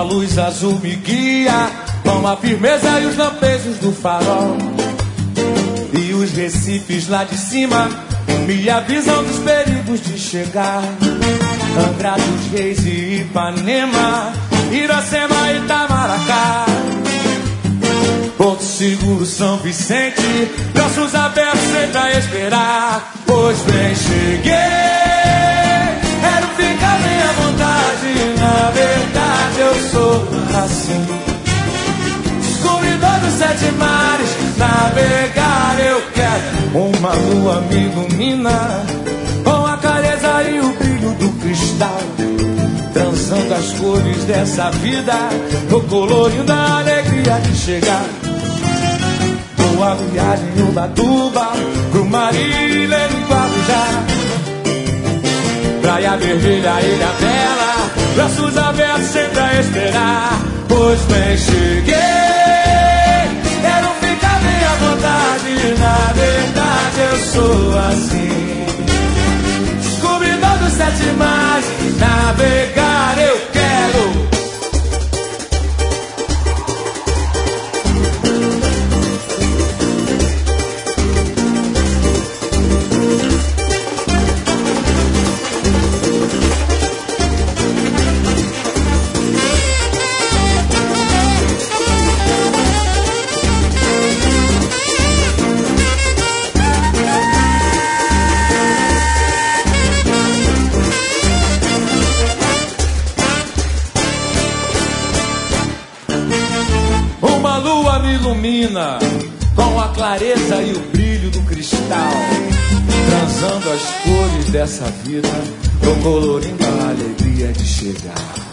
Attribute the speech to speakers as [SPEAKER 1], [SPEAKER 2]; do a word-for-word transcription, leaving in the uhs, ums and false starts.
[SPEAKER 1] Uma luz azul me guia, com a firmeza e os lampejos do farol. E os recifes lá de cima me avisam dos perigos de chegar. Angra dos Reis e Ipanema, Iracema e Itamaracá. Porto Seguro, São Vicente, braços abertos sempre a esperar. Pois bem, cheguei, quero ficar bem à vontade. Na verdade eu sou assim, descobridor dos sete mares. Navegar eu quero, uma lua me ilumina, com a clareza e o brilho do cristal, dançando as cores dessa vida, no colorindo a alegria de chegar. Boa viagem em Ubatuba, pro Marília e Guarujá, Praia Vermelha, Ilha Bela, braços abertos sempre a esperar. Pois bem, cheguei, quero ficar bem à vontade. Na verdade eu sou assim, descobridor dos sete mares. Navegar eu quero. Ilumina com a clareza e o brilho do cristal, transando as cores dessa vida, colorindo a alegria de chegar.